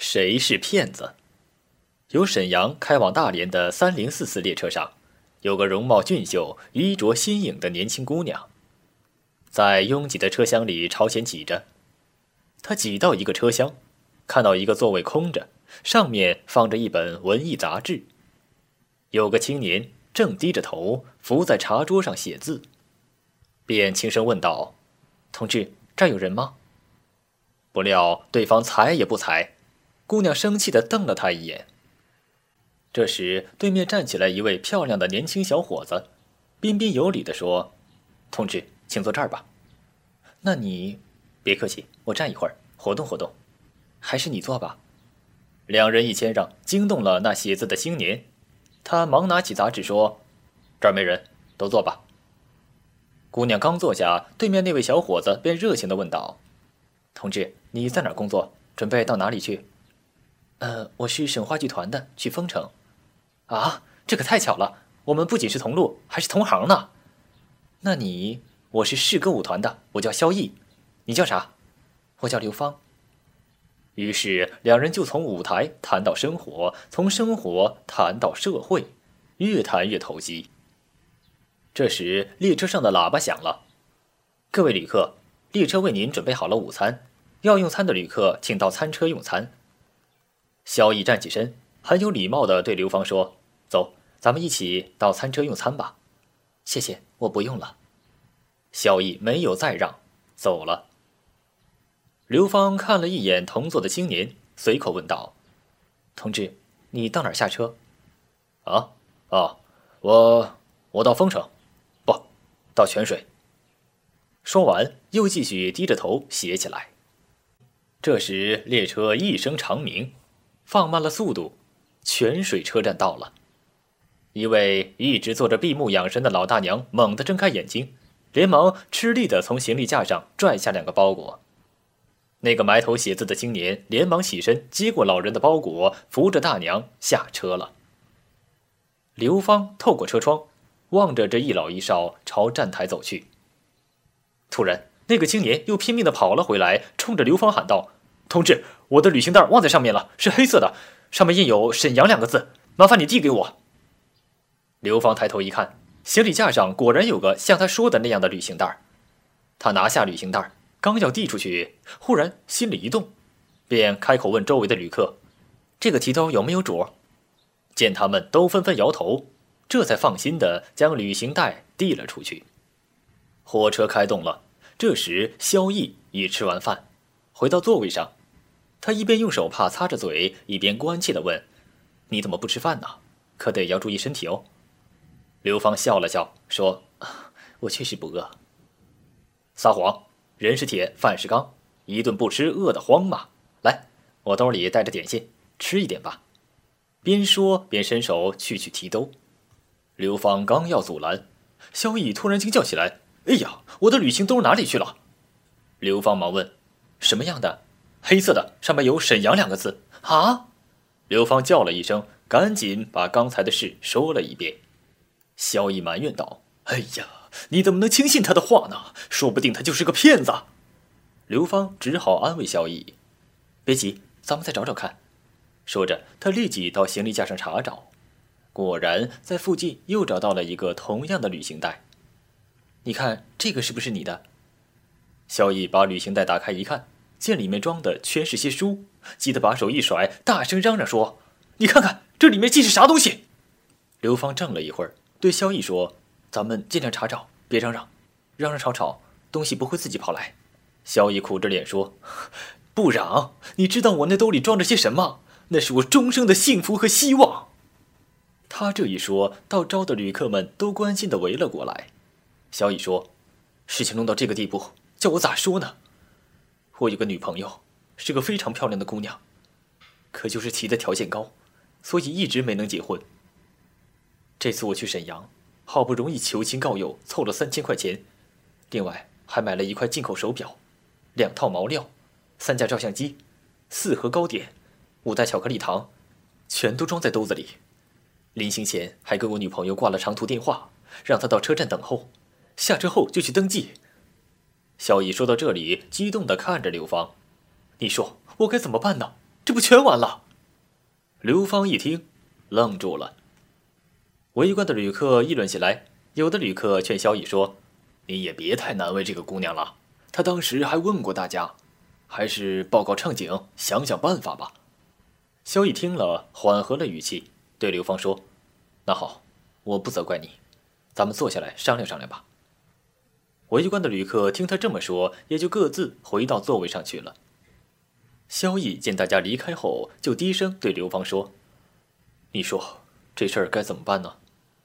谁是骗子？由沈阳开往大连的3044列车上，有个容貌俊秀、衣着新颖的年轻姑娘，在拥挤的车厢里朝前挤着。她挤到一个车厢，看到一个座位空着，上面放着一本文艺杂志。有个青年正低着头伏在茶桌上写字，便轻声问道：“同志，这儿有人吗？”不料对方睬也不睬，姑娘生气地瞪了他一眼。这时，对面站起来一位漂亮的年轻小伙子，彬彬有礼地说：“同志，请坐这儿吧。”“那你……别客气，我站一会儿，活动活动。”“还是你坐吧。”两人一谦让，惊动了那写字的青年。他忙拿起杂志说：“这儿没人，都坐吧。”姑娘刚坐下，对面那位小伙子便热情地问道：“同志，你在哪儿工作？准备到哪里去？”“我是省话剧团的，去丰城。”“啊，这可太巧了，我们不仅是同路，还是同行呢。”“那你……我是市歌舞团的，我叫萧毅。你叫啥？”“我叫刘芳。”于是两人就从舞台谈到生活，从生活谈到社会，越谈越投机。这时列车上的喇叭响了：“各位旅客，列车为您准备好了午餐，要用餐的旅客请到餐车用餐。”萧毅站起身，很有礼貌地对刘芳说：“走，咱们一起到餐车用餐吧。”“谢谢，我不用了。”萧毅没有再让，走了。刘芳看了一眼同座的青年，随口问道：“同志，你到哪儿下车？”“我到丰城，不，到泉水。”说完，又继续低着头写起来。这时，列车一声长鸣，放慢了速度，泉水车站到了。一位一直做着闭目养神的老大娘猛地睁开眼睛，连忙吃力地从行李架上拽下2个包裹。那个埋头写字的青年连忙起身接过老人的包裹，扶着大娘下车了。刘芳透过车窗望着这一老一少朝站台走去。突然，那个青年又拼命地跑了回来，冲着刘芳喊道：“同志，我的旅行袋忘在上面了，是黑色的，上面印有沈阳2个字，麻烦你递给我。”刘芳抬头一看，行李架上果然有个像他说的那样的旅行袋。他拿下旅行袋，刚要递出去，忽然心里一动，便开口问周围的旅客：“这个提兜有没有主？”见他们都纷纷摇头，这才放心地将旅行袋递了出去。火车开动了，这时萧毅已吃完饭，回到座位上，他一边用手帕擦着嘴，一边关切地问：“你怎么不吃饭呢？可得要注意身体哦。”刘芳笑了笑说：“我确实不饿。”“撒谎，人是铁，饭是钢，一顿不吃饿得慌嘛。来，我兜里带着点心，吃一点吧。”边说边伸手去取提兜。刘芳刚要阻拦，萧毅突然惊叫起来：“哎呀，我的旅行兜哪里去了？”刘芳忙问：“什么样的？”“黑色的，上面有沈阳2个字。”“啊！”刘芳叫了一声，赶紧把刚才的事说了一遍。萧毅埋怨道：“哎呀，你怎么能轻信他的话呢？说不定他就是个骗子。”刘芳只好安慰萧毅：“别急，咱们再找找看。”说着，他立即到行李架上查找，果然在附近又找到了一个同样的旅行袋。“你看，这个是不是你的？”萧毅把旅行袋打开一看，见里面装的全是些书，急得把手一甩，大声嚷嚷说：“你看看，这里面记是啥东西？”刘芳怔了一会儿，对萧毅说：“咱们尽量查找，别嚷嚷，嚷嚷吵吵，东西不会自己跑来。”萧毅苦着脸说：“不嚷，你知道我那兜里装着些什么？那是我终生的幸福和希望。”他这一说，倒招的旅客们都关心地围了过来。萧毅说：“事情弄到这个地步，叫我咋说呢？我有个女朋友，是个非常漂亮的姑娘，可就是提的条件高，所以一直没能结婚。这次我去沈阳，好不容易求亲告友，凑了3000块钱，另外还买了1块进口手表，2套毛料，3架照相机，4盒糕点，5袋巧克力糖，全都装在兜子里。临行前还跟我女朋友挂了长途电话，让她到车站等候，下车后就去登记。”萧毅说到这里，激动地看着刘芳：“你说我该怎么办呢？ 这不全完了？刘芳一听，愣住了。围观的旅客议论起来，有的旅客劝萧逸说：“你也别太难为这个姑娘了，她当时还问过大家，还是报告乘警，想想办法吧。”萧逸听了，缓和了语气，对刘芳说：“那好，我不责怪你，咱们坐下来商量商量吧。”围观的旅客听他这么说，也就各自回到座位上去了。萧逸见大家离开后，就低声对刘芳说：“你说这事儿该怎么办呢？”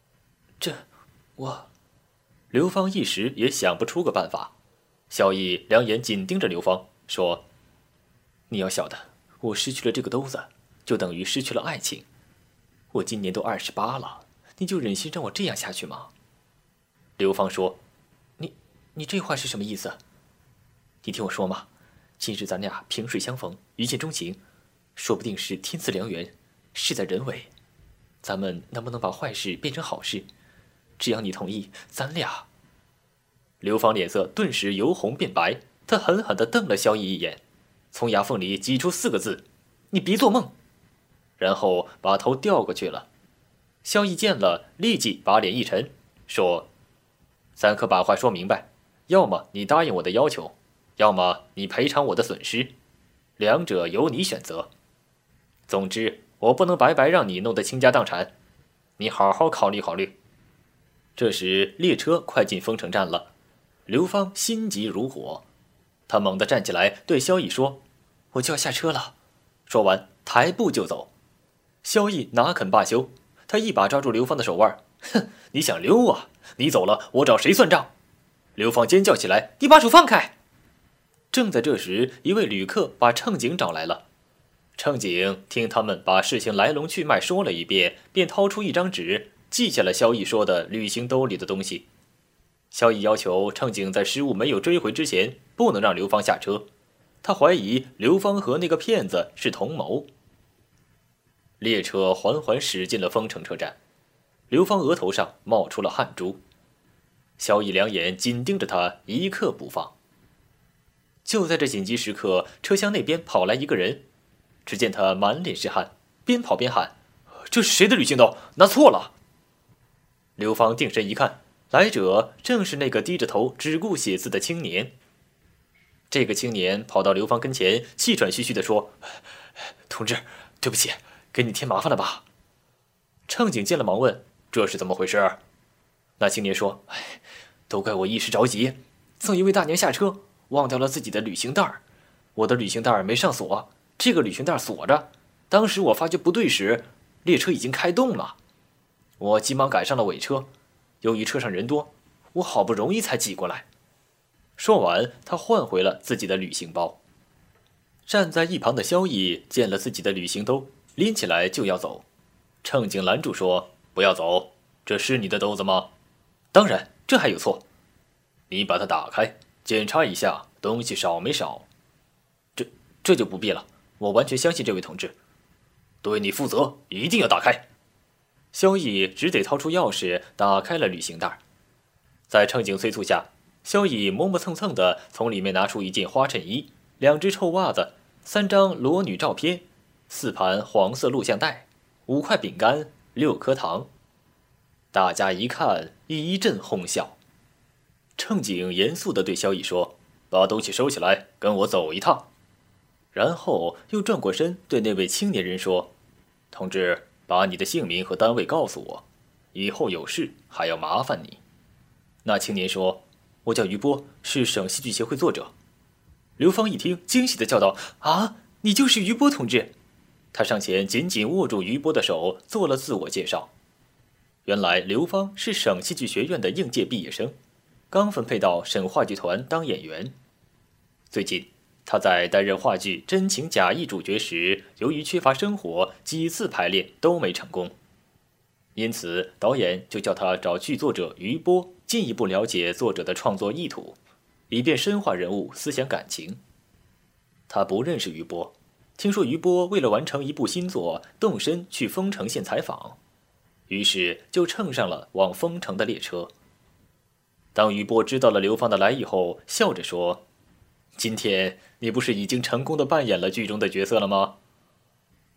刘芳一时也想不出个办法。萧逸两眼紧盯着刘芳，说：“你要晓得，我失去了这个兜子，就等于失去了爱情。我今年都28了，你就忍心让我这样下去吗？”刘芳说：“你这话是什么意思？你听我说嘛，今日咱俩萍水相逢，一见钟情，说不定是天赐良缘，事在人为。咱们能不能把坏事变成好事？只要你同意，咱俩……”刘芳脸色顿时由红变白，她狠狠地瞪了萧逸一眼，从牙缝里挤出4个字：“你别做梦！”然后把头掉过去了。萧逸见了，立即把脸一沉，说：“咱可把话说明白，要么你答应我的要求，要么你赔偿我的损失，两者由你选择。总之，我不能白白让你弄得倾家荡产，你好好考虑考虑。”这时列车快进丰城站了，刘芳心急如火，他猛地站起来对萧逸说：“我就要下车了。”说完抬步就走。萧逸哪肯罢休，他一把抓住刘芳的手腕：“哼，你想溜啊？你走了，我找谁算账？”刘芳尖叫起来：“你把手放开！”正在这时，一位旅客把乘警找来了。乘警听他们把事情来龙去脉说了一遍，便掏出一张纸，记下了萧逸说的旅行兜里的东西。萧逸要求乘警在失物没有追回之前，不能让刘芳下车。他怀疑刘芳和那个骗子是同谋。列车缓缓驶进了丰城车站，刘芳额头上冒出了汗珠。萧逸两眼紧盯着他，一刻不放。就在这紧急时刻，车厢那边跑来一个人，只见他满脸是汗，边跑边喊：“这是谁的旅行兜？拿错了！”刘芳定神一看，来者正是那个低着头只顾写字的青年。这个青年跑到刘芳跟前，气喘吁吁地说：“同志，对不起，给你添麻烦了吧？”乘警见了忙问：“这是怎么回事？”那青年说：“都怪我一时着急，送一位大娘下车，忘掉了自己的旅行袋。我的旅行袋没上锁，这个旅行袋锁着。当时我发觉不对时，列车已经开动了。我急忙赶上了尾车，由于车上人多，我好不容易才挤过来。”说完，他换回了自己的旅行包。站在一旁的萧逸见了自己的旅行兜，拎起来就要走。乘警拦住说：“不要走，这是你的兜子吗？”“当然，这还有错。”“你把它打开，检查一下东西少没少。”“这就不必了，我完全相信这位同志。”“对你负责，一定要打开。”萧逸只得掏出钥匙打开了旅行袋。在乘警催促下，萧逸磨磨蹭蹭地从里面拿出一件花衬衣、2只臭袜子、3张裸女照片、4盘黄色录像带、5块饼干、6颗糖。大家一看，一阵哄笑。乘警严肃地对萧逸说：“把东西收起来，跟我走一趟。”然后又转过身对那位青年人说：“同志，把你的姓名和单位告诉我，以后有事还要麻烦你。”那青年说：“我叫于波，是省戏剧协会作者。”刘芳一听，惊喜地叫道：“啊，你就是于波同志！”他上前紧紧握住于波的手，做了自我介绍。原来刘芳是省戏剧学院的应届毕业生，刚分配到省话剧团当演员。最近他在担任话剧《真情假意》主角时，由于缺乏生活，几次排练都没成功，因此导演就叫他找剧作者于波进一步了解作者的创作意图，以便深化人物思想感情。他不认识于波，听说于波为了完成一部新作，动身去丰城县采访，于是就乘上了往丰城的列车。当于波知道了刘芳的来意后，笑着说：“今天你不是已经成功地扮演了剧中的角色了吗？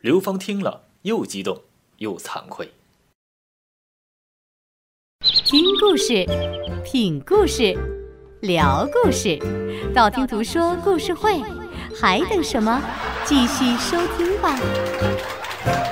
刘芳听了，又激动又惭愧。 听故事，品故事，聊故事，道听途说故事会，还等什么？继续收听吧。